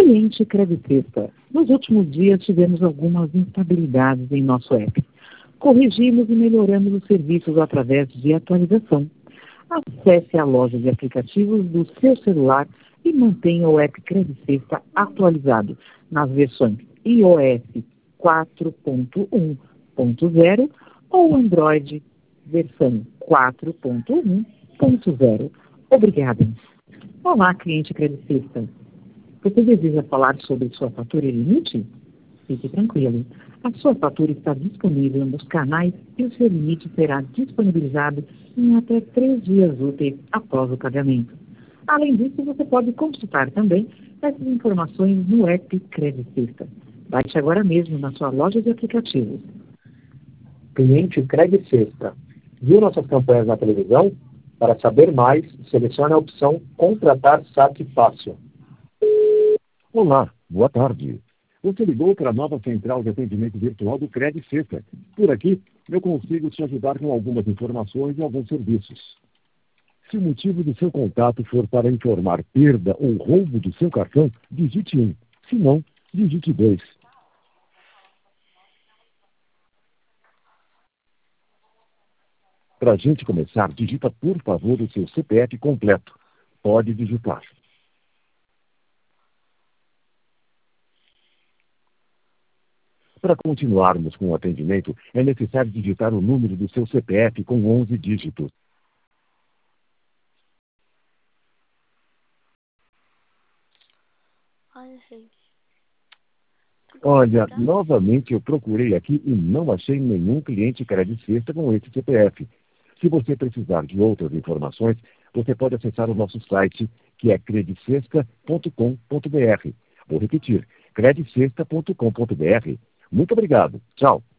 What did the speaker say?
Cliente Credicesta. Nos últimos dias tivemos algumas instabilidades em nosso app. Corrigimos e melhoramos os serviços através de atualização. Acesse a loja de aplicativos do seu celular e mantenha o app Credicesta atualizado nas versões iOS 4.1.0 ou Android versão 4.1.0. Obrigada. Olá, cliente Credicesta. Você deseja falar sobre sua fatura e limite? Fique tranquilo. A sua fatura está disponível nos canais e o seu limite será disponibilizado em até 3 dias úteis após o pagamento. Além disso, você pode consultar também essas informações no app Credicesta. Baixe agora mesmo na sua loja de aplicativos. Cliente Credicesta. Viu nossas campanhas na televisão? Para saber mais, selecione a opção Contratar Saque Fácil. Olá, boa tarde. Você ligou para a nova central de atendimento virtual do Credicesta. Por aqui, eu consigo te ajudar com algumas informações e alguns serviços. Se o motivo do seu contato for para informar perda ou roubo do seu cartão, digite 1. Se não, digite 2. Para a gente começar, digita por favor o seu CPF completo. Pode digitar. Para continuarmos com o atendimento, é necessário digitar o número do seu CPF com 11 dígitos. Olha, novamente eu procurei aqui e não achei nenhum cliente Credicesta com esse CPF. Se você precisar de outras informações, você pode acessar o nosso site, que é credicesta.com.br. Vou repetir, credicesta.com.br. Muito obrigado. Tchau.